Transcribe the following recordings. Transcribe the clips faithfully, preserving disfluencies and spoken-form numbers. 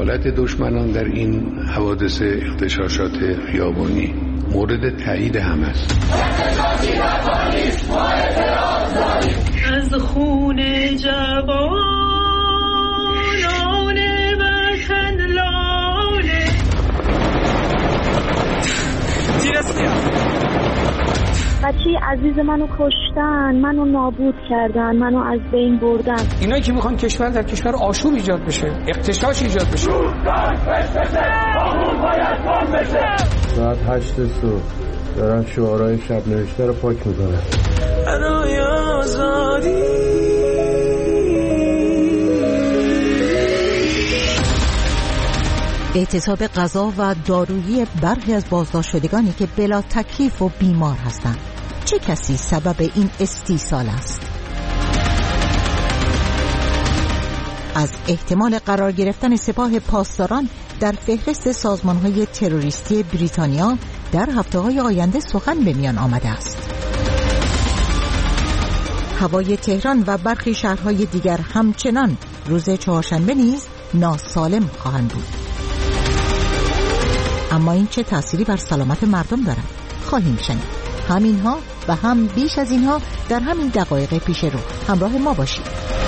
دخالت دشمنان در این حوادث اغتشاشات خیابانی مورد تایید هم است. از خون جوانان وطن لاله بچه عزیز منو کشتن، منو نابود کردن، منو از بین بردن. اینا که میخوان کشور در کشور آشوب ایجاد بشه، اغتشاش ایجاد بشه. ساعت هشت صبح دارن شعارهای شب نوشته رو پاک میکنن. برای آزادی اعتصاب غذا و دارویی برخی از بازداشت شدگانی که بلا تکلیف و بیمار هستند. چه کسی سبب این استیصال است؟ از احتمال قرار گرفتن سپاه پاسداران در فهرست سازمان‌های تروریستی بریتانیا در هفته‌های آینده سخن به میان آمده است. هوای تهران و برخی شهرهای دیگر همچنان روز چهارشنبه نیز ناسالم خواهند بود. اما این چه تأثیری بر سلامت مردم دارد؟ خواهیم شنید. همینها و هم بیش از اینها در همین دقایق پیش رو. همراه ما باشید.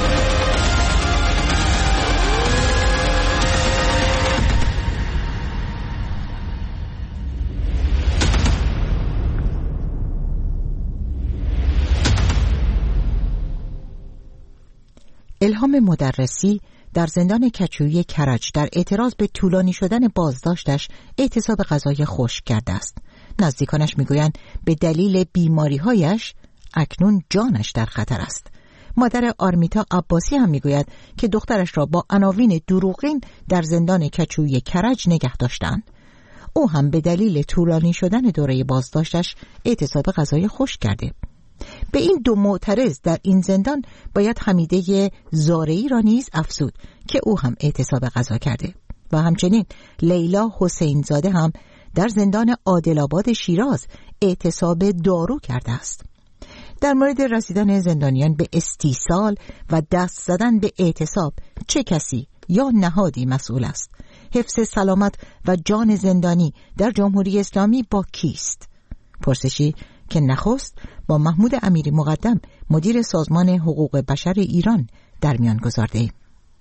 الهام مدرسی در زندان کچویی کرج در اعتراض به طولانی شدن بازداشتش اعتصاب غذای خشک کرده است. نزدیکانش میگویند به دلیل بیماری‌هایش اکنون جانش در خطر است. مادر آرمیتا عباسی هم میگوید که دخترش را با عناوین دروغین در زندان کچویی کرج نگه داشتند. او هم به دلیل طولانی شدن دوره بازداشتش اعتصاب غذای خشک کرده. به این دو معترض در این زندان باید حمیده زارعی را نیز افزود که او هم اعتصاب غذا کرده و همچنین لیلا حسین زاده هم در زندان عادل‌آباد شیراز اعتصاب دارو کرده است. در مورد رسیدن زندانیان به استیصال و دست زدن به اعتصاب چه کسی یا نهادی مسئول است؟ حفظ سلامت و جان زندانی در جمهوری اسلامی با کیست؟ پرسشی که نخست با محمود امیری مقدم مدیر سازمان حقوق بشر ایران در میان گذارده ایم.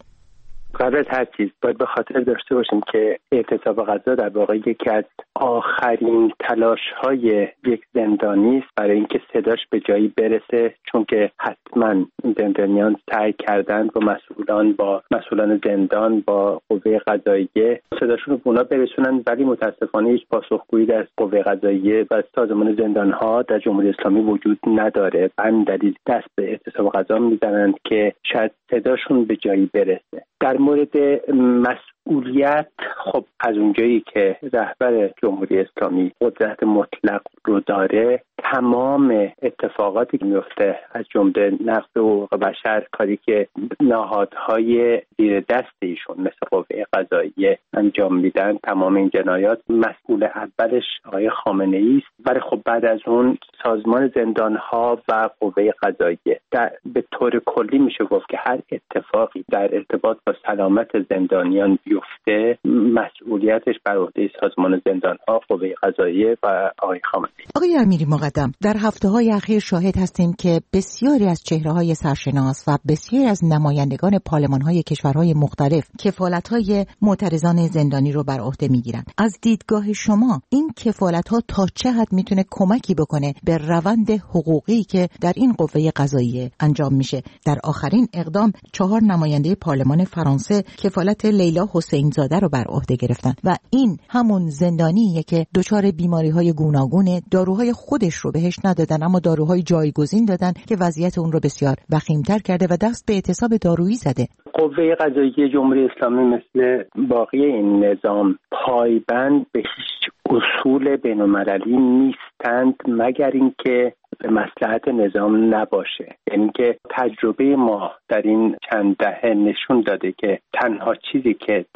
قبل از هر چیز باید به خاطر داشته باشیم که اعتصاب غذا در واقع یکی از آخرین تلاش‌های یک زندانی است برای اینکه صداش به جایی برسه، چون که حتما زندانیان سعی کردن با مسئولان با مسئولان زندان با قوه قضاییه صداشون رو به اونا برسونن، ولی متاسفانه هیچ پاسخگویی در قوه قضاییه و سازمان زندان‌ها در جمهوری اسلامی وجود نداره. همین دلیل دست به اعتصاب غذا میزنند که شاید صداشون به جایی برسه. در مورد مسئولیت، خب از اونجایی که رهبر جمهوری اسلامی قدرت مطلق رو داره، تمام اتفاقاتی که میفته از جمله نقض حقوق بشر، کاری که نهادهای زیر دست ایشون مثل قوه قضاییه انجام میدن، تمام این جنایات مسئول اولش آقای خامنه‌ای است. ولی خب بعد از اون سازمان زندانها و قوه قضاییه. در به طور کلی میشه گفت که هر اتفاقی در ارتباط با سلامت زندانیان بیفته مسئولیتش بر عهده سازمان زندانها، قوه قضاییه و آقای خامنه‌ای. آقای امیری مقدم، در هفته‌های اخیر شاهد هستیم که بسیاری از چهره‌های سرشناس و بسیاری از نمایندگان پارلمان‌های کشورهای مختلف کفالت‌های معترضان زندانی رو بر عهده می‌گیرند. از دیدگاه شما این کفالت‌ها تا چه حد میتونه کمکی بکنه به روند حقوقی که در این قوه قضاییه انجام میشه؟ در آخرین اقدام چهار نماینده پارلمان فرانسه کفالت لیلا حسین زاده رو بر عهده گرفتن و این همون زندانیه که دچار بیماری‌های گوناگون، داروهای خودش رو بهش ندادن اما داروهای جایگزین دادن که وضعیت اون رو بسیار وخیم‌تر کرده و دست به اعتصاب دارویی زده. قوه قضاییه جمهوری اسلامی مثل باقی این نظام پایبند به هیچ اصول بین‌المللی نیستند مگر اینکه به مصلحت نظام نباشه. یعنی که تجربه ما در این چند دهه نشون داده که تنها چیزی که تأثیر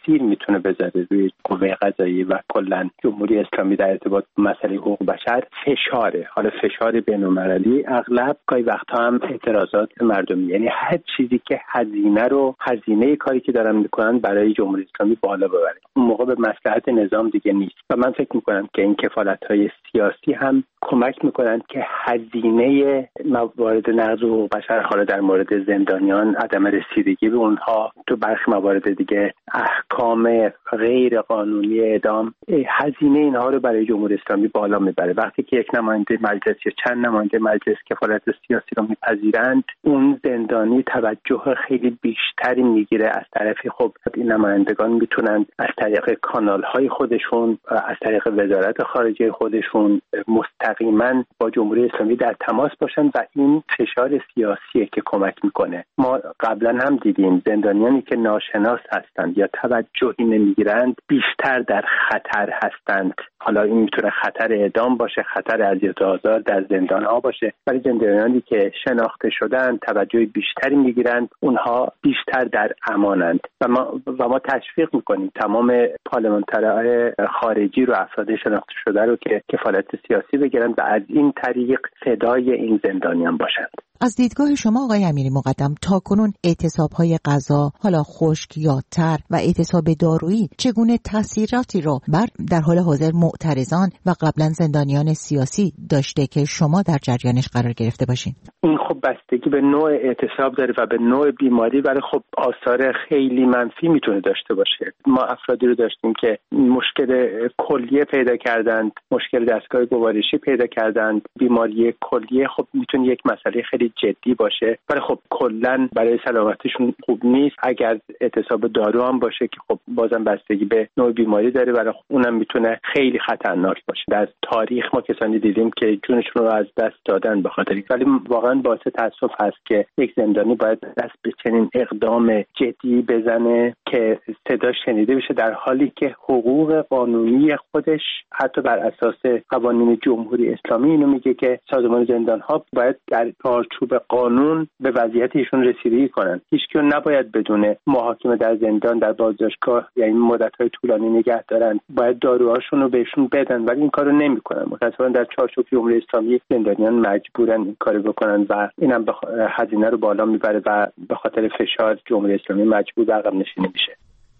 تاثیر میتونه بذاره روی قوه قضاییه و کلا جمهوری اسلامی در ارتباط با مسئله حقوق بشر فشاره. حالا فشار بین‌المللی، اغلب گاهی وقتا هم اعتراضات مردمی، یعنی هر چیزی که هزینه رو هزینه کاری که دارن میکنن برای جمهوری اسلامی بالا ببره، اون موقع به مصلحت نظام دیگه نیست. و من فکر میکنم که این کفالت‌های سیاسی هم کمک میکنن که هزینه موارد نقض حقوق بشر، حالا در مورد زندانیان عدم رسیدگی به اونها، تو برخی موارد دیگه احکام غیر قانونی اعدام، هزینه اینها رو برای جمهوری اسلامی بالا میبره. وقتی که یک نماینده مجلس یا چند نماینده مجلس کفالت سیاسی رو میپذیرند، اون زندانی توجه خیلی بیشتری میگیره از طرفی. خب این نمایندگان میتونن از طریق کانال‌های خودشون، از طریق وزارت خارجه خودشون مستقیما با جمهوری اسلامی در تماس باشن و این فشار سیاسیه که کمک میکنه. ما قبلا هم دیدیم زندانیانی که ناشناس هستند یا توجهی نمیگیرند بیشتر در خطر هستند. حالا این میتونه خطر اعدام باشه، خطر اذیت و آزار در زندان‌ها باشه، ولی زندانیانی که شناخته شدن توجه بیشتری میگیرند، اونها بیشتر در امانند. و ما و ما تشویق میکنیم تمام پارلمانترهای خارجی رو، افراد شناخته شده رو که کفالت سیاسی بگیرن و از این طریق صدای این زندانیان باشند. از دیدگاه شما آقای امیری مقدم، تاکنون اعتصاب‌های غذا، حالا خشک یا تر، و اعتصاب دارویی چگونه تاثیراتی رو بر در حال حاضر معترضان و قبلا زندانیان سیاسی داشته که شما در جریانش قرار گرفته باشین؟ این خب بستگی به نوع اعتصاب داره و به نوع بیماری، ولی خب آثار خیلی منفی میتونه داشته باشه. ما افرادی رو داشتیم که مشکل کلیه پیدا کردند، مشکل دستگاه گوارشی پیدا کردند، بیماری کلیه خب میتونه یک مسئله خیلی جدی باشه، ولی خب کلا برای سلامتیشون خوب نیست. اگر اعتصاب دارو هم باشه که خب بازم بستگی به نوع بیماری داره، ولی خب اونم میتونه خیلی خطرناک باشه. در تاریخ ما کسانی دیدیم که جونشون رو از دست دادن به خاطر، ولی واقعا باعث تاسف هست که یک زندانی باید دست به چنین اقدام جدی بزنه که صدا شنیده بشه، در حالی که حقوق قانونی خودش حتی بر اساس قوانین جمهوری اسلامی اینو میگه که سازمان زندان‌ها باید در چارچوب قانون به وضعیت ایشون رسیدگی کنن. هیچ کی نباید بدون محاکمه در زندان، در بازداشتگاه، یعنی مدت‌های طولانی نگه دارن. باید داروهاشون رو بهشون بدن، ولی این کارو نمی‌کنن. متأسفانه در چارچوب جمهوری اسلامی زندانیان مجبورن این کارو بکنن و اینم به هزینه رو بالا میبره و به خاطر فشار جمهوری اسلامی مجبور به عقب نشینی میشه.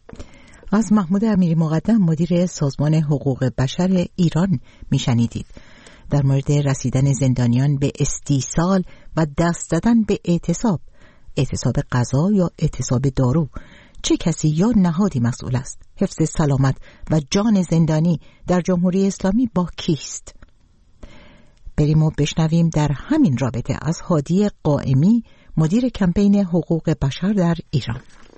از محمود امیری مقدم، مدیر سازمان حقوق بشر ایران، میشنیدید در مورد رسیدن زندانیان به استیصال و دست دادن به اعتصاب، اعتصاب غذا یا اعتصاب دارو. چه کسی یا نهادی مسئول است؟ حفظ سلامت و جان زندانی در جمهوری اسلامی با کیست؟ بریم و بشنویم در همین رابطه از هادی قائمی، مدیر کمپین حقوق بشر در ایران.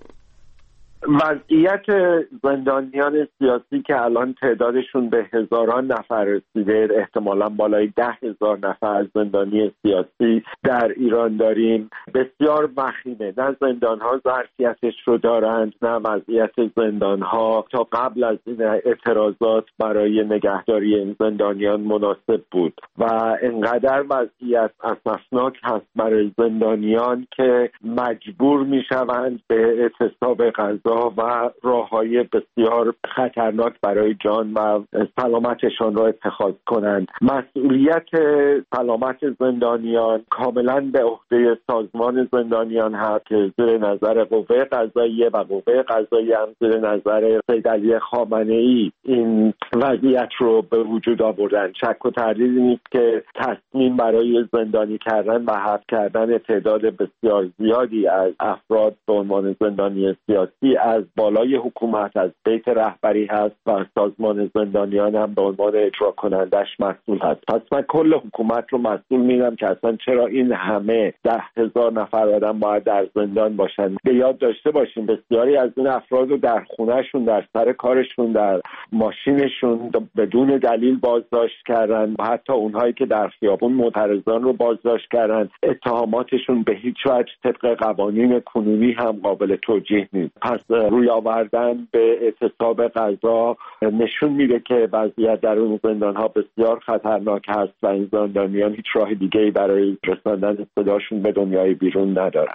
وضعیت زندانیان سیاسی که الان تعدادشون به هزاران نفر رسیده، احتمالاً بالای ده هزار نفر زندانی سیاسی در ایران داریم، بسیار وخیمه. نه زندانها ظرفیتش رو دارند، نه وضعیت زندانها تا قبل از این اعتراضات برای نگهداری این زندانیان مناسب بود و انقدر وضعیت اسفناک هست برای زندانیان که مجبور میشوند به اعتصاب غذا و راههای بسیار خطرناک برای جان و سلامتشان را اتخاذ کنند. مسئولیت سلامت زندانیان کاملا به عهده سازمان زندانیان هست که زیر نظر قوه قضاییه و قوه قضاییه هم زیر نظر سید علی خامنه‌ای این وضعیت رو به وجود آوردن. شک و تردیدی نیست که تصمیم برای زندانی کردن و حبس کردن تعداد بسیار زیادی از افراد به عنوان زندانی سیاسی از بالای حکومت، از بیت رهبری هست و سازمان زندانیان هم به عنوان اجرا کنندش مسئول هست. پس من کل حکومت رو مسئول میدم که اصلا چرا این همه ده هزار نفر آدم باید در زندان باشن. به یاد داشته باشیم بسیاری از این افراد رو در خونهشون، در سر کارشون، در ماشینشون بدون دلیل بازداشت کردن و حتی اونهایی که در خیابون معترضان رو بازداشت کردن. اتهاماتشون به هیچ وجه طبق قوانین کنونی هم قابل توجیه نیست. پس روی آوردن به اعتصاب غذا نشون میده که وضعیت در اون زندان‌ها بسیار خطرناک هست و این زندانیان هیچ راه دیگه‌ای برای رساندن صداشون به دنیای بیرون ندارن.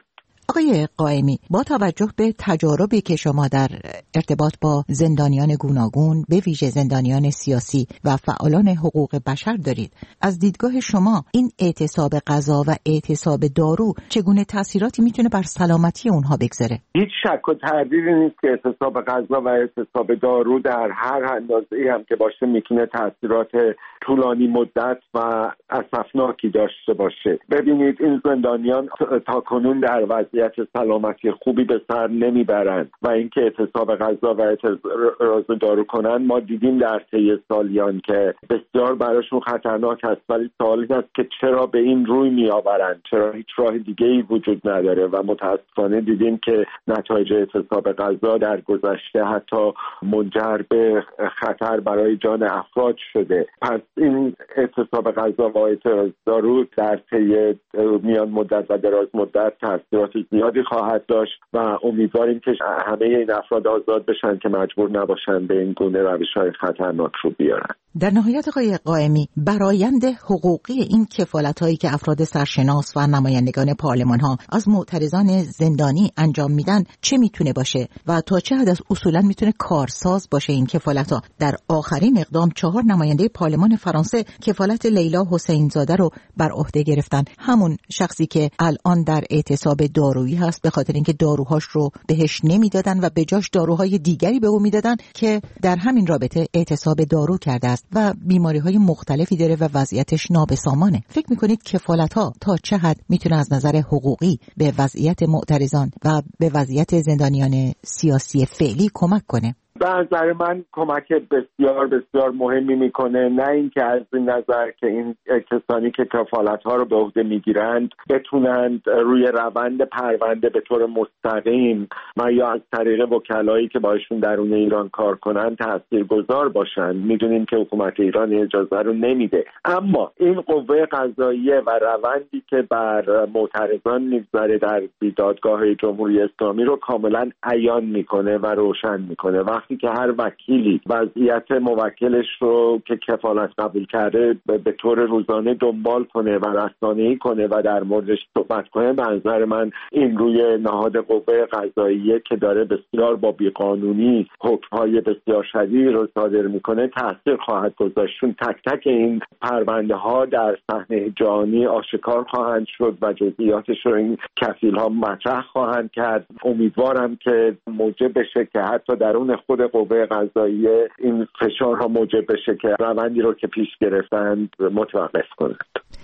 آقای قائمی، با توجه به تجاربی که شما در ارتباط با زندانیان گوناگون به ویژه زندانیان سیاسی و فعالان حقوق بشر دارید، از دیدگاه شما این اعتصاب غذا و اعتصاب دارو چگونه تاثیراتی میتونه بر سلامتی اونها بگذاره؟ هیچ شک و تردیدی نیست که اعتصاب غذا و اعتصاب دارو در هر اندازه‌ای هم که باشه میتونه تاثیرات طولانی مدت و اسفناکی داشته باشه. ببینید این زندانیان تا کنون در وضعیت سلامتی خوبی به سر نمیبرند و اینکه اعتصاب غذا و اعتراض دارو کنن ما دیدیم در طی سالیان که بسیار براشون خطرناک است، ولی سوال این است که چرا به این روی میآورند، چرا هیچ راه دیگه‌ای وجود نداره و متاسفانه دیدیم که نتایج اعتصاب غذا در گذشته حتی منجر به خطر برای جان افراد شده. پس این اعتصاب غذا و اعتراض دارو در طی میان مدت و دراز مدت تاثیرات زیادی خواهد داشت و امیدواریم که همه این افراد آزاد بشن که مجبور نباشن به این گونه روش‌های خطرناک رو بیارن. در نهایت آقای قائمی، برآیند حقوقی این کفالت‌هایی که افراد سرشناس و نمایندگان پارلمان‌ها از معترضان زندانی انجام میدن چه میتونه باشه و تا چه حد از اصولاً میتونه کارساز باشه این کفالت‌ها؟ در آخرین اقدام چهار نماینده پارلمان فرانسه کفالت لیلا حسین زاده رو بر عهده گرفتن، همون شخصی که الان در اعتصاب دارویی هست به خاطر اینکه داروهاش رو بهش نمیدادن و به جاش داروهای دیگری به او میدادن که در همین رابطه اعتصاب دارو کرده است و بیماری‌های مختلفی داره و وضعیتش نابسامانه. فکر می‌کنید کفالت‌ها تا چه حد میتونه از نظر حقوقی به وضعیت معترضان و به وضعیت زندانیان سیاسی فعلی کمک کنه؟ به نظر من کمک بسیار بسیار مهمی میکنه، نه اینکه از این نظر که این کسانی که کفالت‌ها رو به عهده میگیرند بتونند روی روند پرونده به طور مستقیم و یا از طریق وکلایی که باشون درون ایران کار کنند تاثیرگذار باشند. میدونیم که حکومت ایران اجازه رو نمیده، اما این قوه قضاییه و روندی که بر معترضان میگذاره در دادگاه جمهوری اسلامی رو کاملا عیان میکنه و روشن میکنه. وقتی که هر وکیلی وضعیت موکلش رو که کفالت قبول کرده به طور روزانه دنبال کنه و رسانه‌ای کنه و در موردش صحبت کنه، به نظر من این روی نهاد قوه قضاییه که داره بسیار با بیقانونی حکم‌های بسیار شدیدی رو صادر میکنه تاثیر خواهد گذاشت، چون تک تک این پرونده ها در صحنه جهانی آشکار خواهند شد و جزئیاتش رو این کفیل‌ها مطرح خواهند کرد. امیدوارم که موجب بشه که حتی درون خود قوه قضاییه این فشارها موجب بشه که روندی رو که پیش گرفتند متوقف کنند.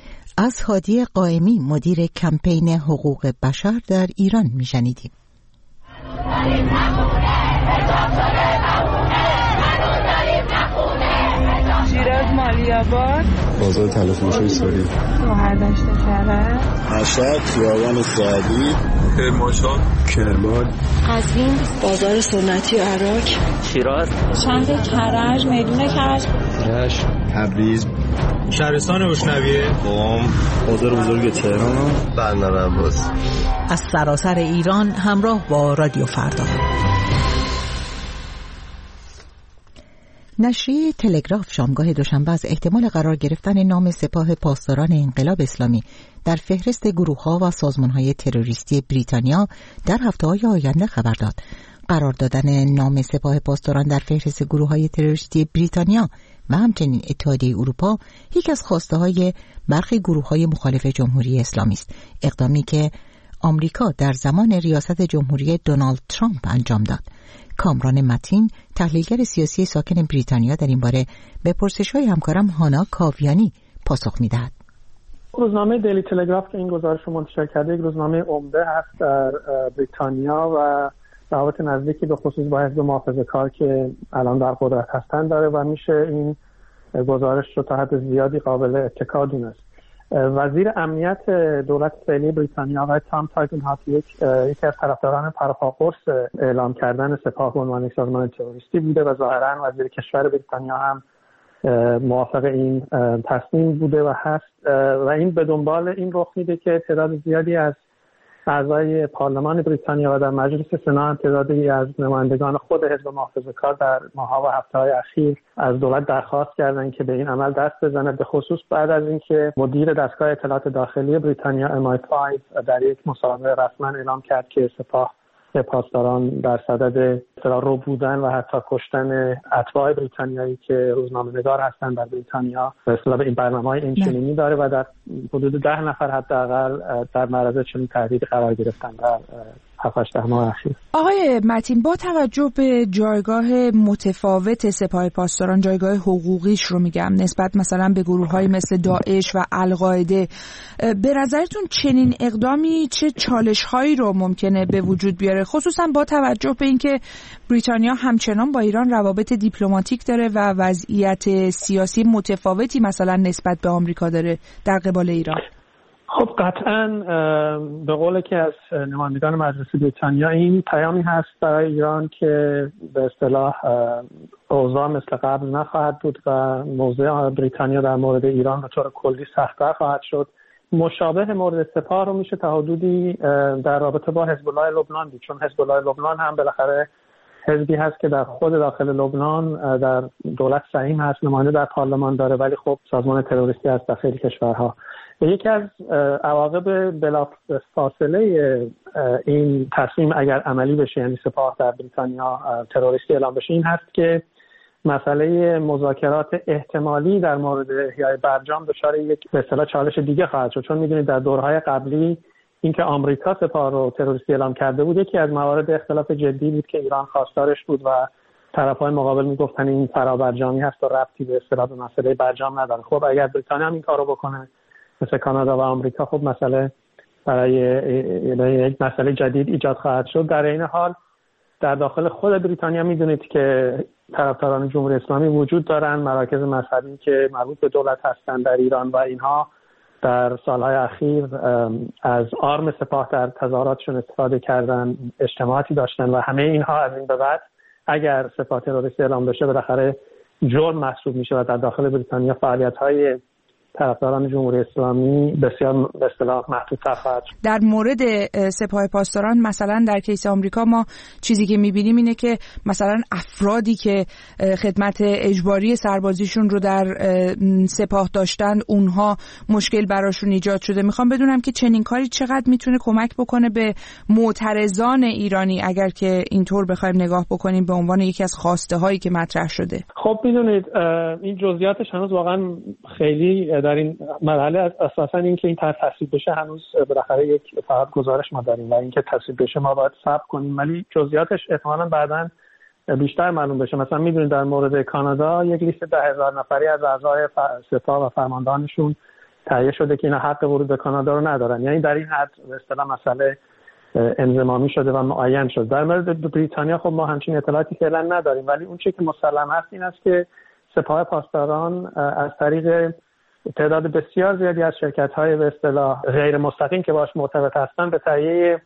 از هادی قائمی، مدیر کمپین حقوق بشر در ایران میشنیدیم. شیراز مالی‌آباد، بازار تلفروشی ساری، شهردشت کرج، مشهد، خیابان سعدی، کرمانشاه، کرمان، قزوین، بازار سنتی عراق، شیراز، شهر کرج، میدون کرج، رشت، تبریز، شهرستان روشنویه، قم، بازار بزرگ تهران، بندر عباس. از سراسر ایران همراه با رادیو فردا. نشریه تلگراف شامگاه دوشنبه از احتمال قرار گرفتن نام سپاه پاسداران انقلاب اسلامی در فهرست گروه‌ها و سازمان‌های تروریستی بریتانیا در هفته‌های آینده خبر داد. قرار دادن نام سپاه پاسداران در فهرست گروه‌های تروریستی بریتانیا و همچنین اتحادیه اروپا یک از خواسته‌های برخی گروه‌های مخالف جمهوری اسلامی است. اقدامی که آمریکا در زمان ریاست جمهوری دونالد ترامپ انجام داد. کامران متین، تحلیلگر سیاسی ساکن بریتانیا، در این باره به پرسش‌های همکارم هانا کاویانی پاسخ می‌دهد. روزنامه دیلی تلگراف که این گزارش رو منتشر کرده یک روزنامه عمده هست در بریتانیا و روابط نزدیکی به خصوص با حزب محافظه‌کار که الان در قدرت هستن داره و میشه این گزارش رو تا حد زیادی قابل اتکا دونست. وزیر امنیت دولت فعلی بریتانیا آقای تام تایتن هات یک یکی از طرفداران پرخاشقرص اعلام کردن سپاه به عنوان سازمان تروریستی بوده و ظاهرا وزیر کشور بریتانیا هم موافق این تصمیم بوده و هست و این به دنبال این رخ میده که تعداد زیادی از اعضای پارلمان بریتانیا و در مجلس سنا تعدادی از نمایندگان خود حزب محافظه‌کار در ماه‌ها و هفته‌های اخیر از دولت درخواست کردند که به این عمل دست بزند، به خصوص بعد از اینکه مدیر دستگاه اطلاعات داخلی بریتانیا ام آی پنج در یک مصاحبه رسما اعلام کرد که سپاه پاسداران در صدد اصطلاح رو بودن و حتی کشتن اتباع بریتانیایی که روزنامه‌نگار هستند در بریتانیا به اصطلاح این برنامه‌های اینچنینی داره و در حدود ده نفر حداقل در معرض چنین تهدیدی قرار گرفتن در هفت هشت ماه اخیر. آقای متین، با توجه به جایگاه متفاوت سپاه پاسداران، جایگاه حقوقیش رو میگم نسبت مثلا به گروه‌های مثل داعش و القاعده، به نظرتون چنین اقدامی چه چالش‌هایی رو ممکنه به وجود بیاره، خصوصا با توجه به اینکه بریتانیا همچنان با ایران روابط دیپلماتیک داره و وضعیت سیاسی متفاوتی مثلا نسبت به آمریکا داره در قبال ایران؟ خب قطعاً به قول که از نمایندگان مجلس بریتانیا این پیامی هست برای ایران که به اصطلاح اوضاع مثل قبل نخواهد بود و موضع بریتانیا در مورد ایران به طور کلی سخت‌تر خواهد شد. مشابه مورد سپاه رو میشه تا حدودی در رابطه با حزب الله لبنان دید، چون حزب الله لبنان هم بالاخره حزبی هست که در خود داخل لبنان در دولت سهیم هست، نماینده در پارلمان داره، ولی خب سازمان تروریستی هست در خیلی کشورها. یکی از عواقب بلافاصله این تصمیم اگر عملی بشه، یعنی سپاه در بریتانیا تروریستی اعلام بشه، این هست که مسئله مذاکرات احتمالی در مورد احیای برجام دچار یک به اصطلاح چالش دیگه خواهد شد، چون میدونید در دورهای قبلی اینکه آمریکا سپاه رو تروریستی اعلام کرده بود یکی از موارد اختلاف جدی بود که ایران خواستارش بود و طرف‌های مقابل میگفتن این فرابرجامی هست و ربطی به اصطلاح به مسئله برجام نداره. خب اگر بریتانیا هم این کارو بکنه مثل کانادا و آمریکا، خب مسئله برای یک مسئله جدید ایجاد خواهد شد. در این حال در داخل خود بریتانیا میدونید که طرفداران جمهوری اسلامی وجود دارن، مراکز مذهبی که مربوط به دولت هستند در ایران و اینها در سالهای اخیر از آرم سپاه در تظاهراتشون استفاده کردن، اجتماعاتی داشتن و همه اینها از این به بعد اگر سپاه تروریستی اعلام بشه بالاخره جرم محسوب میشه و در داخل بریتانیا فعالیت‌های طرفداران جمهوری اسلامی بسیار به اصطلاح محدودتر خواهد شد. در مورد سپاه پاسداران مثلا در کیس آمریکا ما چیزی که می‌بینیم اینه که مثلا افرادی که خدمت اجباری سربازیشون رو در سپاه داشتن اونها مشکل براشون ایجاد شده. میخوام بدونم که چنین کاری چقدر میتونه کمک بکنه به معترضان ایرانی اگر که اینطور بخوایم نگاه بکنیم به عنوان یکی از خواسته هایی که مطرح شده. خب میدونید این جزئیاتش هنوز واقعا خیلی در این مرحله اساساً این که این طرح تصویب بشه هنوز بالاخره یک فقط گزارش ما داریم و اینکه تصویب بشه ما باید صبر کنیم، ولی جزئیاتش احتمالاً بعداً بیشتر معلوم بشه. مثلا میدونید در مورد کانادا یک لیست ده هزار نفری از اعضای سپاه و فرماندهانشون تهیه شده که اینا حق ورود به کانادا رو ندارن، یعنی در این حد به اصطلاح مسئله انضمامی شده و معین شد. در مورد بریتانیا خب ما همچین اطلاعاتی فعلا نداریم، ولی اون چیزی که مسلم هست این است که سپاه پاسداران از طریق تعداد بسیار زیادی از شرکت‌های به اصطلاح غیر مستقیم که باهاش مرتبط هستن به تهیه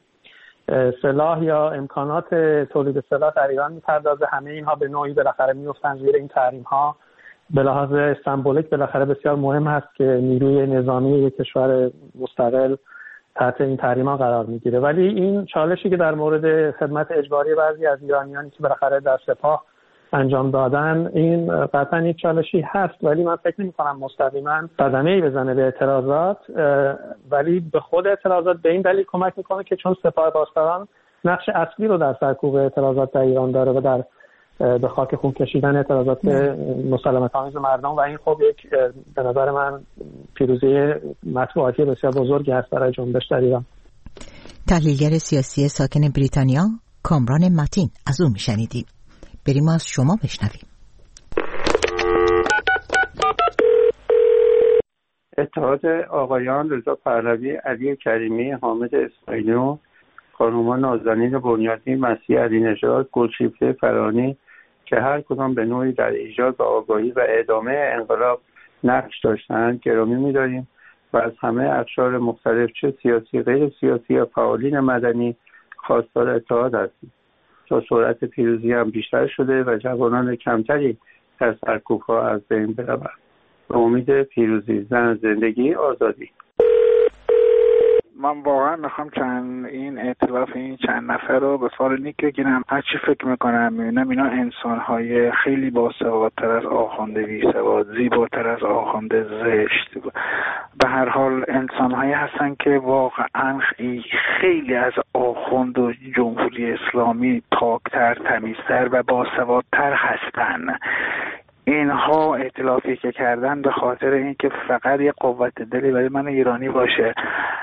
سلاح یا امکانات تولید سلاح در ایران می‌پردازه. همه اینها به نوعی بالاخره می‌افتن زیر این تحریم‌ها. به لحاظ سمبولیک بالاخره بسیار مهم هست که نیروی نظامی یک کشور مستقل تحت این تحریم‌ها قرار می‌گیره، ولی این چالشی که در مورد خدمت اجباری بعضی از ایرانیانی که بالاخره در سپاه انجام دادن این قطعا یک چالشی هست، ولی من فکر نمی‌کنم مستقیما صدمه‌ای بزنه به اعتراضات، ولی به خود اعتراضات به این دلیل کمک میکنه که چون سپاه پاسداران نقش اصلی رو در سرکوب اعتراضات در ایران داره و در به خاک خون کشیدن اعتراضات مسالمت‌آمیز مردم و این خب یک به نظر من پیروزی مطبوعاتی بسیار بزرگی هست برای جنبش در ایران. تحلیلگر سیاسی ساکن بریتانیا کامران متین از او میشنیدیم. بریم از شما بشنویم. اتحاد آقایان رضا پهلوی، علی کریمی، حامد اسماعیلی، خانوما نازنین بنیادی، مسیح علی نژاد، گلشیفته فرانی که هر کدام به نوعی در ایجاد و آگاهی و ادامه انقلاب نقش داشتند گرامی می‌داریم و از همه اقشار مختلف چه سیاسی، غیر سیاسی یا فعالین مدنی خواستار اتحاد هستیم تا سرعت پیروزی هم بیشتر شده و جوانان کمتری در سرکوب‌ها از بین بروند. به امید پیروزی. زن، زندگی، آزادی. من واقعا میخوام چند این ائتلاف این چند نفر رو به فال نیک بگیرم. هرچی فکر میکنم میبینم اینا انسانهای خیلی باسوادتر از آخونده بیسواد، زیباتر از آخونده زشت، به هر حال انسانهایی هستن که واقعا خیلی از آخوند و جمهوری اسلامی پاکتر، تمیزتر و باسوادتر هستن. اینها ائتلافی که کردن به خاطر اینکه فقط یه قوت دلی برای من ایرانی باشه،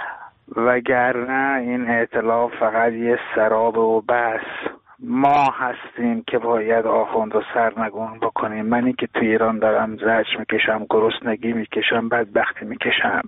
وگرنه این ائتلاف فقط یه سراب و بس. ما هستیم که باید آخوند و سرنگون بکنیم. منی که تو ایران دارم زجر میکشم، گرسنگی میکشم، بدبختی میکشم.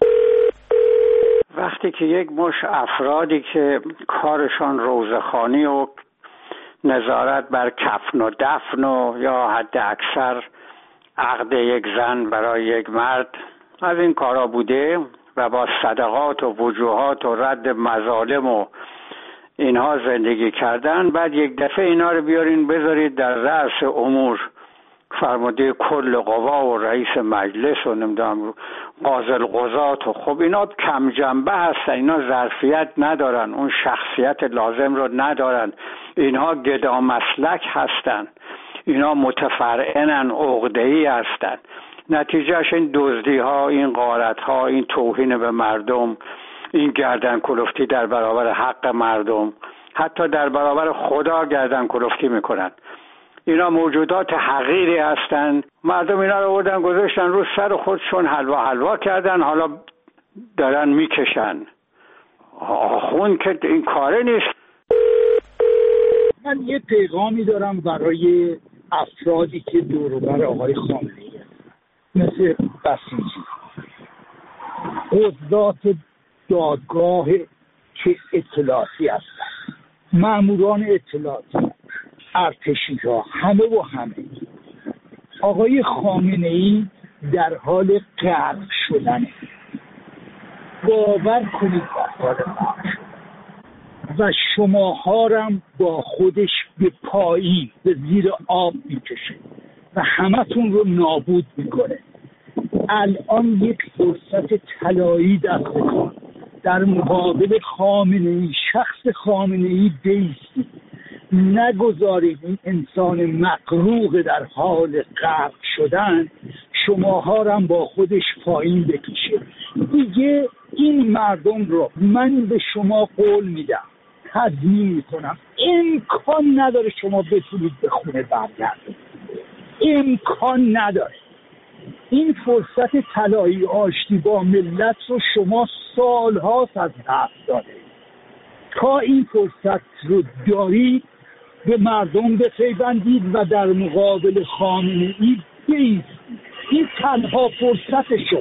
وقتی که یک مش افرادی که کارشان روزخوانی و نظارت بر کفن و دفن و یا حد اکثر عقد یک زن برای یک مرد از این کارا بوده و با صدقات و وجوهات و رد مظالم و اینها زندگی کردن، بعد یک دفعه اینا رو بیارین بذارید در رأس امور، فرمانده کل قوا و رئیس مجلس و نمیدونم قاضی القضات و خب اینا کم جنبه هستن، اینا ظرفیت ندارن، اون شخصیت لازم رو ندارن، اینها گدا مسلک هستن، اینا متفرعنن، عقده‌ای هستن. نتیجهش این دزدی ها، این غارت ها، این توهین به مردم، این گردن کلفتی در برابر حق مردم، حتی در برابر خدا گردن کلفتی میکنن. اینا موجودات حقیری هستن. مردم اینا رو بردن گذاشتن رو سر خودشون، حلوا حلوا کردن، حالا دارن میکشن. آخوند که این کاره نیست. من یه پیغامی دارم برای افرادی که دور و بر آقای خامنه‌ای مثل بسیجی، قضات دادگاه که اطلاعاتی هستن، ماموران اطلاعاتی، ارتشی ها، همه و همه. آقای خامنه‌ای در حال غرق شدنه. باور کنید در حال غرق شدن و شماها رم با خودش به پایین به زیر آب میکشه و همتون رو نابود میکنه. الان یک فرصت طلایی دستتون، در مقابل خامنه‌ای، شخص خامنه‌ای بیستید. نگذارید این انسان مغروق در حال غرق شدن شماها رو هم با خودش پایین بکشه. دیگه این مردم رو من به شما قول میدم، تضمین میکنم، امکان نداره شما بتونید به خونه برگردید. امکان نداره. این فرصت طلایی آشتی با ملت رو شما سالهاست از دست داده. تا این فرصت رو دارید به مردم بپیوندید و در مقابل خامنه‌ای بایستید. این تنها فرصت شما.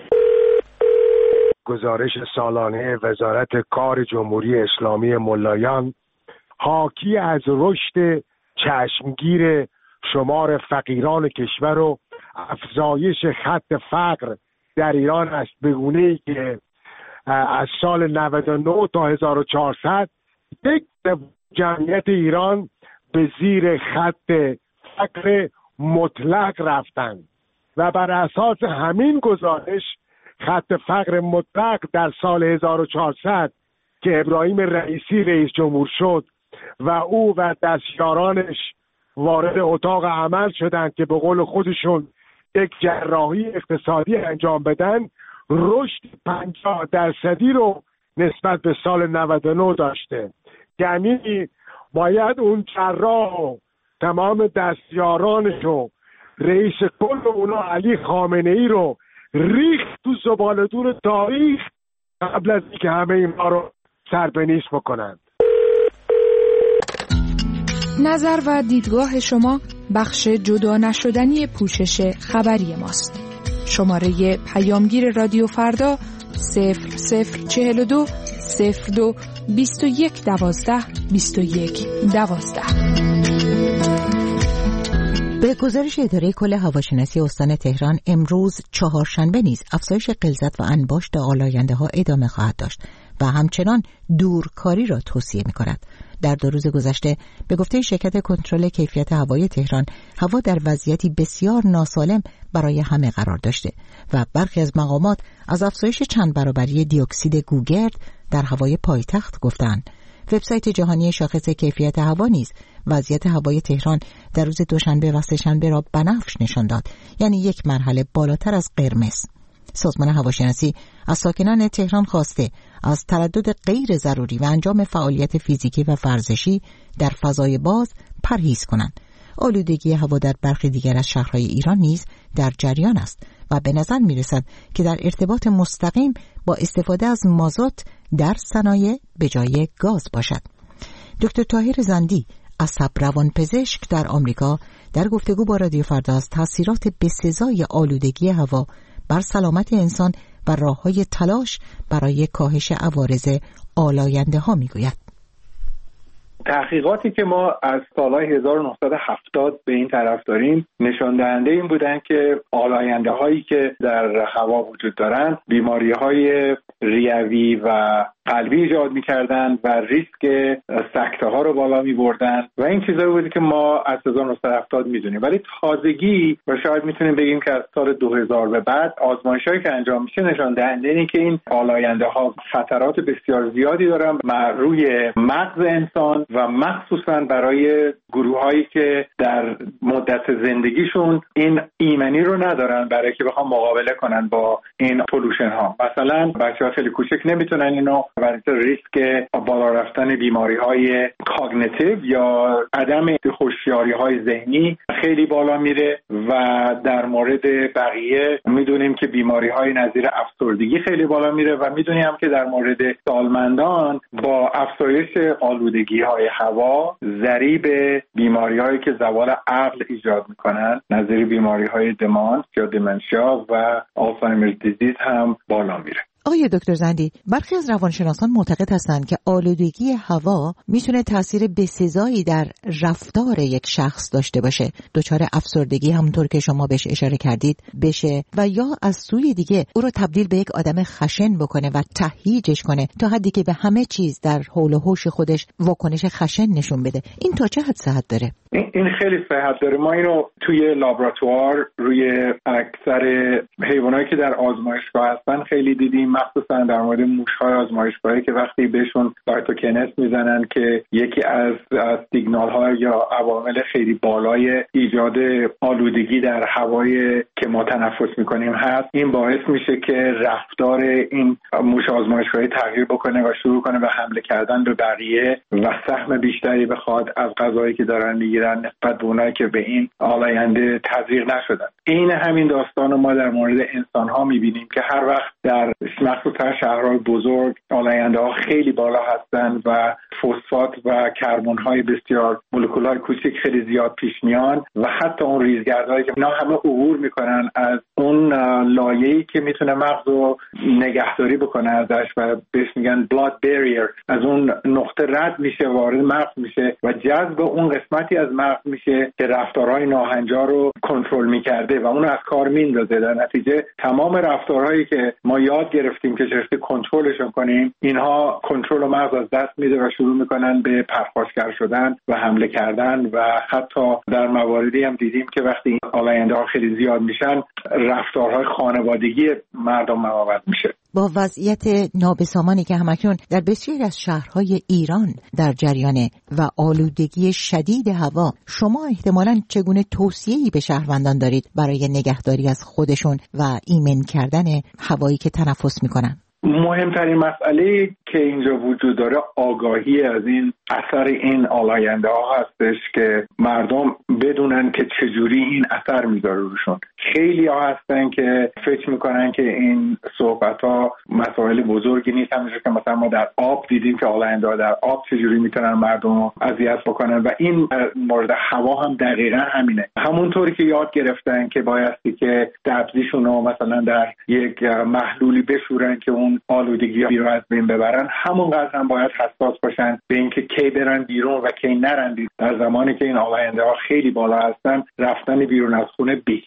گزارش سالانه وزارت کار جمهوری اسلامی ملایان حاکی از رشد چشمگیر شمار فقیران کشور و افزایش خط فقر در ایران است، به گونه‌ای که از سال نود و نه تا هزار و چهارصد یک جمعیت ایران به زیر خط فقر مطلق رفتند و بر اساس همین گزارش خط فقر مطلق در سال هزار و چهارصد که ابراهیم رئیسی رئیس جمهور شد و او و دستیارانش وارد اتاق عمل شدند که به قول خودشون یک جراحی اقتصادی انجام بدن، رشد پنجاه درصدی رو نسبت به سال نود و نه داشته. یعنی باید اون جراح و تمام دستیارانش و رئیس کل اونا علی خامنه‌ای رو ریخت تو زباله‌دون تاریخ قبل از اینکه همه اینها رو سربنیز بکنند. نظر و دیدگاه شما بخش جدا نشدنی پوشش خبری ماست. شماره پیامگیر رادیو فردا صفر صفر چهل و دو صفر دو بیست و یک دوازده بیست و یک دوازده. به گزارش اداره کل هواشناسی استان تهران امروز چهارشنبه نیز افزایش غلظت و انباشت آلاینده ها ادامه خواهد داشت و همچنان دورکاری را توصیه می کند. در دو روز گذشته به گفته شرکت کنترل کیفیت هوای تهران، هوا در وضعیتی بسیار ناسالم برای همه قرار داشته و برخی از مقامات از افزایش چند برابری دی اکسید گوگرد در هوای پایتخت گفتند. وبسایت جهانی شاخص کیفیت هوا نیز وضعیت هوای تهران در روز دوشنبه و سه‌شنبه را بنفش نشان داد، یعنی یک مرحله بالاتر از قرمز. سازمان هواشناسی از ساکنان تهران خواسته از تردد غیر ضروری و انجام فعالیت فیزیکی و ورزشی در فضای باز پرهیز کنند. آلودگی هوا در برخی دیگر از شهرهای ایران نیز در جریان است و به نظر می رسد که در ارتباط مستقیم با استفاده از مازوت در صنایع به جای گاز باشد. دکتر طاهر زندی عصب روانپزشک در آمریکا در گفتگو با رادیو فردا از تاثیرات بسزای آلودگی هوا بر سلامت انسان و راه‌های تلاش برای کاهش عوارض آلاینده ها میگوید. تحقیقاتی که ما از سالهای هزار و نهصد و هفتاد به این طرف داریم نشان دهنده این بودن که آلاینده هایی که در هوا وجود دارند بیماری های ریوی و قلبی ایجاد می‌کردن و ریسک سکته ها رو بالا می‌بردن و این چیزایی بودی که ما از هزار و نهصد و هفتاد می‌دونیم. ولی تازگی و شاید میتونیم بگیم که از سال دو هزار به بعد آزمایش‌هایی که انجام میشه نشان دهنده اینه که این آلاینده ها خطرات بسیار زیادی دارن روی مغز انسان و مخصوصا برای گروه‌هایی که در مدت زندگیشون این ایمنی رو ندارن برای که بخوام مقابله کنن با این پولوشن ها. مثلا بچه‌ها خیلی کوچک نمیتونن اینو برای ریسک بالا رفتن بیماری‌های کاگنیتیو یا عدم هوشیاری‌های ذهنی خیلی بالا میره و در مورد بقیه میدونیم که بیماری‌های نظیر افسردگی خیلی بالا میره و میدونیم هم که در مورد سالمندان با افزایش آلودگی‌های هوا ضریب بیماری‌هایی که زوال عقل ایجاد میکنن نظیر بیماری‌های دمانس یا دیمنشیا و آلزایمر دیزیز هم بالا میره. آقای دکتر زندی، برخی از روانشناسان معتقد هستند که آلودگی هوا میتونه تاثیر بسزایی در رفتار یک شخص داشته باشه، دچار افسردگی همونطور که شما بهش اشاره کردید بشه و یا از سوی دیگه او رو تبدیل به یک آدم خشن بکنه و تهییجش کنه تا حدی که به همه چیز در حول و حوش خودش واکنش خشن نشون بده. این تا چه حد صحت داره؟ این خیلی صحت داره. ما اینو توی لابراتوار روی اکثر حیوانایی که در آزمایشگاه هستن خیلی دیدیم، مخصوصا در مورد موش‌های آزمایشگاهی که وقتی بهشون سایتوکینز میزنن که یکی از سیگنال‌ها یا عوامل خیلی بالای ایجاد آلودگی در هوای که ما تنفس می‌کنیم هست، این باعث میشه که رفتار این موش آزمایشگاهی تغییر بکنه و شروع کنه به حمله کردن به بقیه و سهم بیشتری بخواد از غذایی که دارن میگیرن نسبت به اونایی که به این آلاینده تزریق نشدن. این همین داستان ما در مورد انسان‌ها می‌بینیم که هر وقت در مخصوصا شهرهای بزرگ آلاینده ها خیلی بالا هستن و فسفات و کربن‌های بسیار مولکول‌های کوچک خیلی زیاد پیش میان و حتی اون ریزگردهایی که اینا همه عبور میکنن از اون لایه‌ای که میتونه مغز رو نگهداری بکنه ازش و بهش میگن blood barrier، از اون نقطه رد میشه وارد مغز میشه و جذب اون قسمتی از مغز میشه که رفتارهای ناهنجار رو کنترل میکرده و اون از کار میندازه. در نتیجه تمام رفتارهایی که ما یاد گرفتیم که چطوری کنترلشون کنیم، اینها کنترل مغز از دست میده و شروع میکنن به پرخاشگر شدن و حمله کردن و حتی در مواردی هم دیدیم که وقتی این آلاینده ها خیلی زیاد میشن رفتارهای خانوادگی مردم مواجه میشه. با وضعیت نابسامانی که همکنون در بسیاری از شهرهای ایران در جریانه و آلودگی شدید هوا، شما احتمالاً چگونه توصیه‌ای به شهروندان دارید برای نگهداری از خودشون و ایمن کردن هوایی که تنفس میکنن؟ مهمترین مسئله که اینجا وجود داره آگاهی از این اثر این آلاینده ها هستش که مردم بدونن که چجوری این اثر میذاره روشون. خیلی ها هستن که فکر میکنن که این صحبت ها مسائل بزرگی نیست، همونجور که مثلا ما در آب دیدیم که آلاینده ها در آب چجوری میتونن مردم رو اذیت بکنن و این مورد هوا هم دقیقا همینه. همونطوری که یاد گرفتن که بایستی که سبزیشون رو مثلا در یک محلولی بشورن که اون آلودگی ها رو از بین ببرن، همونقدر هم باید حساس باشن به اینکه کی برن بیرون و کی نرن بیرون. در زمانی که این آلاینده ها خیلی بالا هستن، رفتن بیرون از خونه به هیچ وجه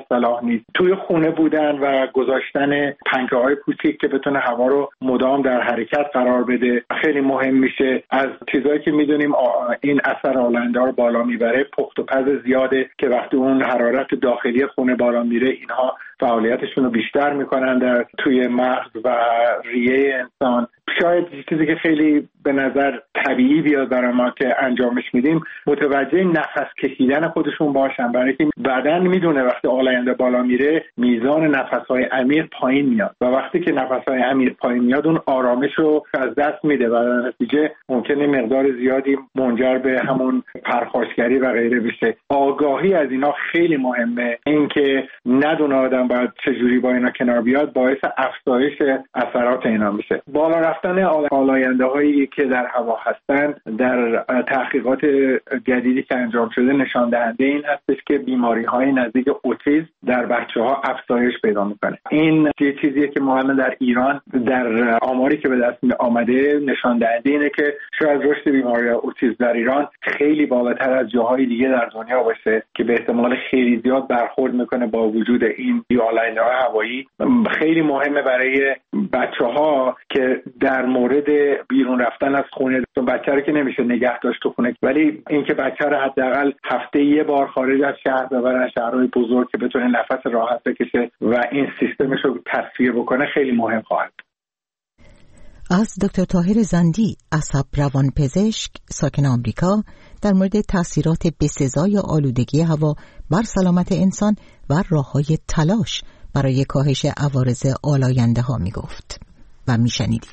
صلاح نیست. توی خونه بودن و گذاشتن پنکه‌های کوچیک که بتونه هوا رو مدام در حرکت قرار بده خیلی مهم میشه. از چیزایی که میدونیم این اثر آلاینده رو بالا میبره، پخت و پز زیاده که وقتی اون حرارت داخلی خونه بالا میره اینها فعالیتشون رو بیشتر میکنن در توی مغز و ریه انسان. شاید چیزی که خیلی به نظر طبیعی بیاد برای ما که انجامش میدیم متوجه نفس کشیدن خودشون باشن، برای اینکه بدن میدونه وقتی آلاینده بالا میره میزان نفس‌های عمیق پایین میاد و وقتی که نفس‌های عمیق پایین میاد اون آرامش رو از دست میده و در نتیجه ممکنه مقدار زیادی منجر به همون پرخاشگری و غیره بشه. آگاهی از اینا خیلی مهمه. اینکه ندونه آدم باید چجوری با اینا کنار بیاد باعث افزایش اثرات اینا میشه. بالا رفتن آلاینده هایی که در هوا هستن در تحقیقات جدیدی که انجام شده نشان دهنده این هستش که بیماری های نزدیک اوتیسم در بچه ها افزایش پیدا میکنه. این یه چیزیه که ما در ایران در آماری که به دست آمده نشان دهنده اینه که شاید رشد بیماری اوتیسم در ایران خیلی بالاتر از جاهای دیگه در دنیا باشه که به احتمال خیلی زیاد برخورد میکنه با وجود این آلاینده های هوایی. خیلی مهمه برای بچه ها که در مورد بیرون رفتن از خونه، بچه رو که نمیشه نگه داشت تو خونه، ولی اینکه بچه رو حداقل هفته یه بار خارج از شهر ببرن، شهرهای بزرگ که بتونه نفس راحت بکشه و این سیستمش رو تصفیه بکنه خیلی مهم خواهد. از دکتر طاهر زندی، عصب روانپزشک ساکن آمریکا، در مورد تأثیرات بسزای آلودگی هوا بر سلامت انسان و راه‌های تلاش برای کاهش عوارض آلاینده ها می گفت و می شنیدیم.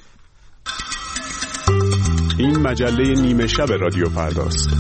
این مجله نیمه شب رادیو فرداست.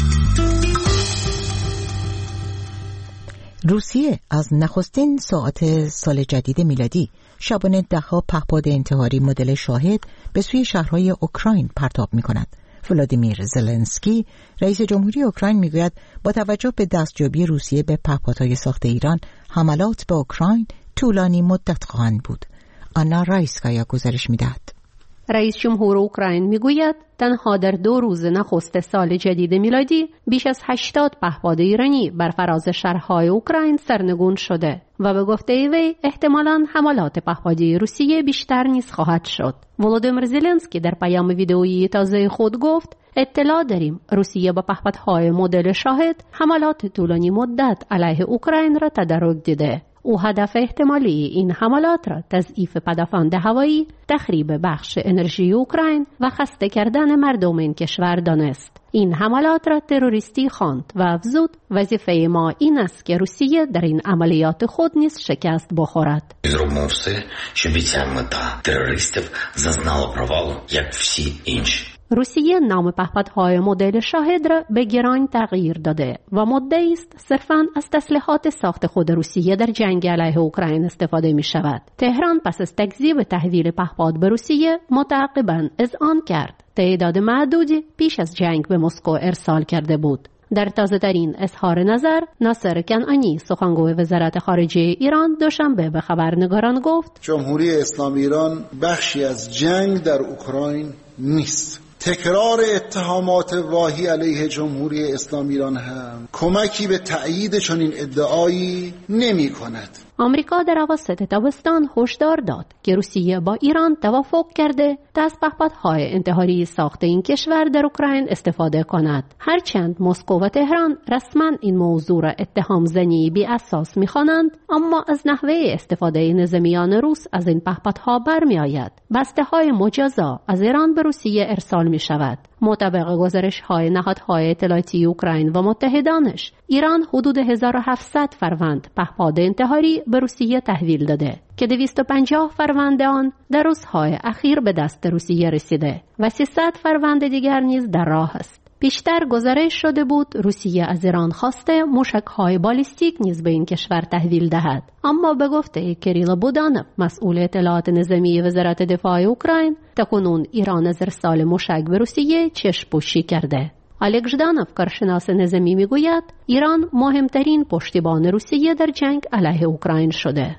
روسیه از نخستین ساعت سال جدید میلادی شبانه ده‌ها پهپاد انتحاری مدل شاهد به سوی شهرهای اوکراین پرتاب می کند. ولادیمیر زلنسکی رئیس جمهوری اوکراین میگوید با توجه به دستیابی روسیه به پهپادهای ساخت ایران حملات به اوکراین طولانی مدت خواهند بود. آنا رایسکایا گزارش میدهد. رئیس جمهور اوکراین میگوید تنها در دو روز نخست سال جدید میلادی بیش از هشتاد پهپاد ایرانی بر فراز شهرهای اوکراین سرنگون شده و به گفته وی احتمالاً حملات پهپادی روسیه بیشتر نیز خواهد شد. ولادیمیر زلنسکی در پیام ویدئویی تازه خود گفت اطلاع داریم روسیه با پهپادهای مدل شاهد حملات طولانی مدت علیه اوکراین را تدارک دیده. او هدف احتمالی این حملات را تضعیف پدافند هوایی، تخریب بخش انرژی اوکراین و خسته کردن مردم این کشور دانست. این حملات را تروریستی خواند و افزود وظیفه ما این است که روسیه در این عملیات خود نیز شکست بخورد. Зробимо все, щоб ця мета терористів зазнала провалу, як всі інші. روسیه نام پهپادهای مدل شاهد را به گران تغییر داده و مدعی است صرفاً از تسلیحات ساخت خود روسیه در جنگ علیه اوکراین استفاده می شود. تهران پس از تکذیب تحویل پهپاد به روسیه متعاقباً اذعان کرد تعداد معدودی پیش از جنگ به مسکو ارسال کرده بود. در تازه ترین اظهار نظر ناصر کنعانی سخنگوی وزارت خارجه ایران دوشنبه به خبرنگاران گفت جمهوری اسلامی ایران بخشی از جنگ در اوکراین نیست. تکرار اتهامات واهی علیه جمهوری اسلامی ایران هم کمکی به تأیید چنین ادعایی نمی کند. آمریکا در اواسط تابستان هشدار داد که روسیه با ایران توافق کرده تا از پهپادهای انتحاری ساخت این کشور در اوکراین استفاده کند. هرچند مسکو و تهران رسما این موضوع را اتهام زنی بی اساس می‌خوانند، اما از نحوه استفاده نظامیان روس از این پهپادها برمی‌آید. بسته‌های مجزا از ایران به روسیه ارسال می‌شود. مطابق گزارش‌های نهادهای اطلاعاتی اوکراین و متحدانش، ایران حدود هزار و هفتصد فروند پهپاد انتحاری به روسیه تحویل داده که دویست و پنجاه فروند آن در روزهای اخیر به دست روسیه رسیده و سیصد فروند دیگر نیز در راه است. پیشتر گزارش شده بود روسیه از ایران خواسته موشک‌های بالیستیک نیز به این کشور تحویل دهد، اما به گفته کریل بودانوف مسئول اطلاعات نظامی وزارت دفاع اوکراین تاکنون ایران از ارسال موشک به روسیه چشم‌پوشی کرده. الک ژدانوف کارشناس نظامی میگوید ایران مهمترین پشتیبان روسیه در جنگ علیه اوکراین شده.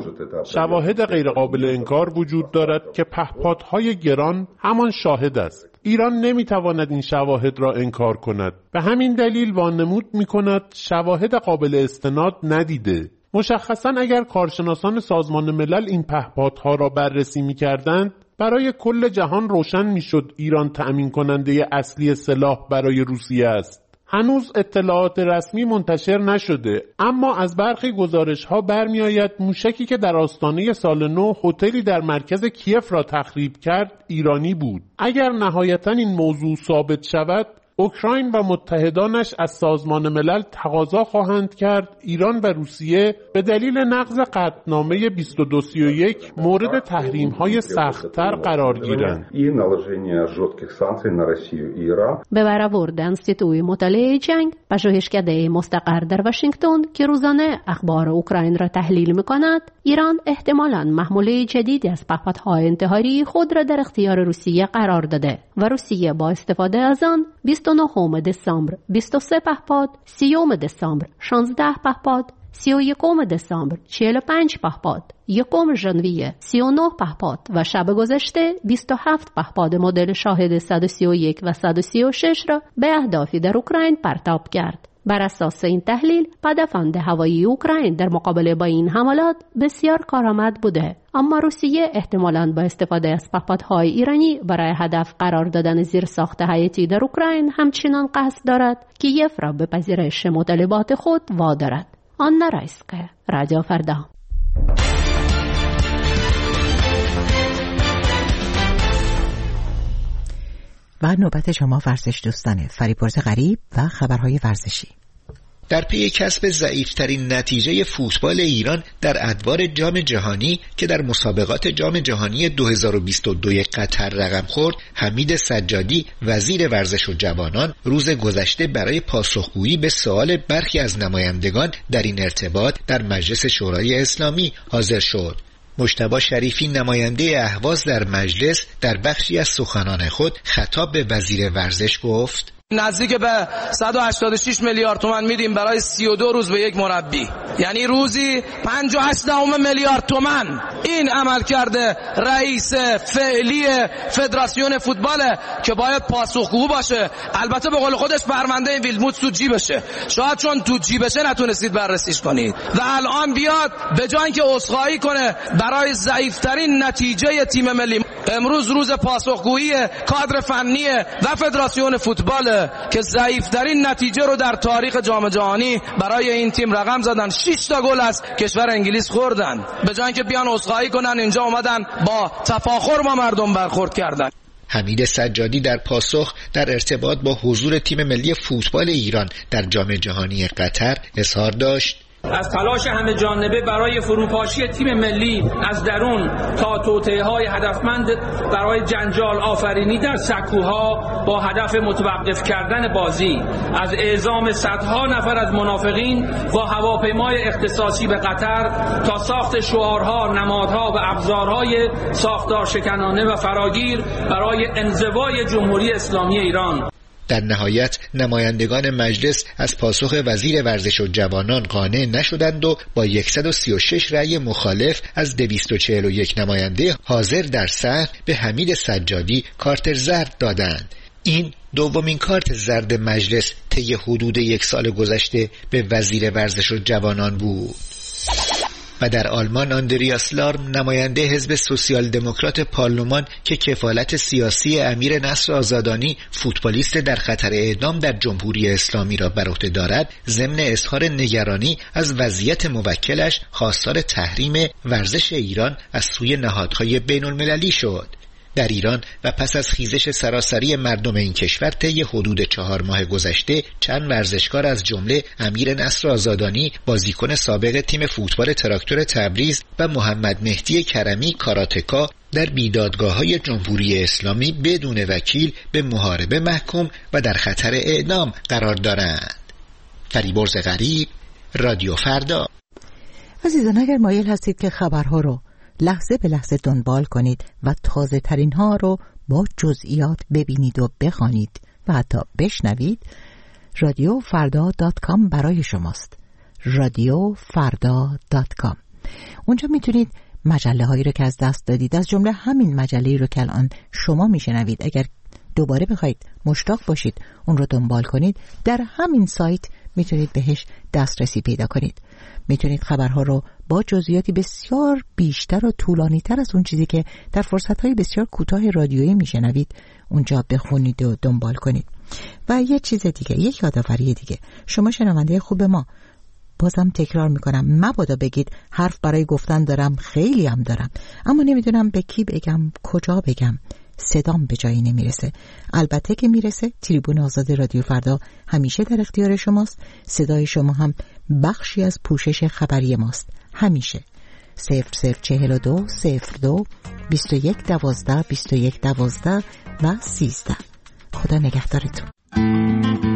شواهد غیرقابل انکار وجود دارد که پهپادهای گران همان شاهد است. ایران نمیتواند این شواهد را انکار کند. به همین دلیل وانمود میکند شواهد قابل استناد ندیده. مشخصاً اگر کارشناسان سازمان ملل این پهپادها را بررسی میکردند، برای کل جهان روشن میشد ایران تأمین کننده اصلی سلاح برای روسیه است. هنوز اطلاعات رسمی منتشر نشده، اما از برخی گزارش‌ها برمی‌آید موشکی که در آستانه سال نو هتلی در مرکز کیف را تخریب کرد ایرانی بود. اگر نهایتاً این موضوع ثابت شود، اوکراین و متحدانش از سازمان ملل تقاضا خواهند کرد ایران و روسیه به دلیل نقض قطعنامه بیست و دو سی و یک مورد تحریم‌های سخت‌تر قرار گیرند. به برآورد انستیتوی مطالعه جنگ، پژوهشکده مستقر در واشنگتن که روزانه اخبار اوکراین را تحلیل می‌کند، ایران احتمالاً محموله جدیدی از پهپادهای انتحاری خود را در اختیار روسیه قرار داده و روسیه با استفاده از آن بیست و نهم دسامبر بیست و سه پهپاد، سیوم دسامبر شانزده پهپاد، سی و یکم دسامبر چهل و پنج پهپاد، یکم ژانویه سی و نه پهپاد و شب گذشته بیست و هفت پهپاد مدل شاهد صد و سی و یک و صد و سی و شش را به اهدافی در اوکراین پرتاب کرد. بر اساس این تحلیل، پدافند هوایی اوکراین در مقابله با این حملات بسیار کارآمد بوده، اما روسیه احتمالاً با استفاده از پهپادهای ایرانی برای هدف قرار دادن زیرساخت حیاتی در اوکراین همچنان قصد دارد که کیف را به پذیرش مطالبات خود وادارد. آنا رایسکا، رادیو فردا. و نوبت شما ورزش دوستانه، فریبرز غریب و خبرهای ورزشی. در پی کسب ضعیفترین نتیجه فوتبال ایران در ادوار جام جهانی که در مسابقات جام جهانی دو هزار و بیست و دو قطر رقم خورد، حمید سجادی وزیر ورزش و جوانان روز گذشته برای پاسخگویی به سوال برخی از نمایندگان در این ارتباط در مجلس شورای اسلامی حاضر شد. مجتبی شریفی نماینده اهواز در مجلس در بخشی از سخنان خود خطاب به وزیر ورزش گفت: نزدیک به صد و هشتاد و شش میلیارد تومان میدیم برای سی و دو روز به یک مربی، یعنی روزی پنج و هشت دهم میلیارد تومان. این عمل کرده رئیس فعلی فدراسیون فوتبال که باید پاسخگو باشه. البته به قول خودش پرونده ویلموت تو جیبشه، شاید چون تو جیبشه نتونستید بررسیش کنید و الان بیاد به جای اینکه عذرخواهی کنه برای ضعیفترین نتیجه تیم ملی. امروز روز پاسخگویی کادر فنی و فدراسیون فوتبال که ضعیفترین نتیجه رو در تاریخ جام جهانی برای این تیم رقم زدن. شش تا گل از کشور انگلیس خوردن، به جای اینکه بیان عذرخواهی کنن اینجا اومدن با تفاخر با مردم برخورد کردن. حمید سجادی در پاسخ در ارتباط با حضور تیم ملی فوتبال ایران در جام جهانی قطر اظهار داشت: از تلاش همه جانبه برای فروپاشی تیم ملی از درون تا توطئه‌های هدفمند برای جنجال آفرینی در سکوها با هدف متوقف کردن بازی، از اعزام صدها نفر از منافقین با هواپیمای اختصاصی به قطر تا ساخت شعارها، نمادها و ابزارهای ساختار شکنانه و فراگیر برای انزوای جمهوری اسلامی ایران. در نهایت نمایندگان مجلس از پاسخ وزیر ورزش و جوانان قانع نشدند و با صد و سی و شش رأی مخالف از دویست و چهل و یک نماینده حاضر در صحن به حمید سجادی کارت زرد دادند. این دومین کارت زرد مجلس طی حدود یک سال گذشته به وزیر ورزش و جوانان بود. و در آلمان آندریاس لارم نماینده حزب سوسیال دموکرات پارلمان که کفالت سیاسی امیر نصر آزادانی فوتبالیست در خطر اعدام در جمهوری اسلامی را بر عهده دارد، ضمن اظهار نگرانی از وضعیت موکلش خواستار تحریم ورزش ایران از سوی نهادهای بین المللی شد. در ایران و پس از خیزش سراسری مردم این کشور طی حدود چهار ماه گذشته، چند ورزشکار از جمله امیر نصر آزادانی بازیکن سابق تیم فوتبال تراکتور تبریز و محمد مهدی کرمی کاراتکا در بیدادگاه‌های جمهوری اسلامی بدون وکیل به محاربه محکوم و در خطر اعدام قرار دارند. فریبرز غریب، رادیو فردا. عزیزان، اگر مایل هستید که خبرها رو لحظه به لحظه دنبال کنید و تازه ترین ها رو با جزئیات ببینید و بخوانید و حتی بشنوید، رادیو فردا دات کام برای شماست. رادیو فردا دات کام. اونجا میتونید مجله هایی رو که از دست دادید، از جمله همین مجله‌ای رو که الان شما میشنوید، اگر دوباره بخواید مشتاق باشید اون رو دنبال کنید، در همین سایت میتونید بهش دسترسی پیدا کنید. میتونید خبرها رو با جزئیاتی بسیار بیشتر و طولانی تر از اون چیزی که در فرصتهای بسیار کوتاه رادیویی میشنوید اونجا بخونید و دنبال کنید. و یه چیز دیگه، یک یادآوری دیگه، شما شنونده خوب ما، بازم تکرار میکنم، مبادا بگید حرف برای گفتن دارم، خیلی هم دارم اما نمیدونم به کی بگم، کجا بگم، صدام به جایی نمیرسه. البته که میرسه. تریبون آزاد رادیو فردا همیشه در اختیار شماست. صدای شما هم بخشی از پوشش خبری ماست. همیشه. صفر صفر چهل و دو صفر دو بیست و یک دوازده بیست و یک دوازده و سیزده. خدا نگهدارتون.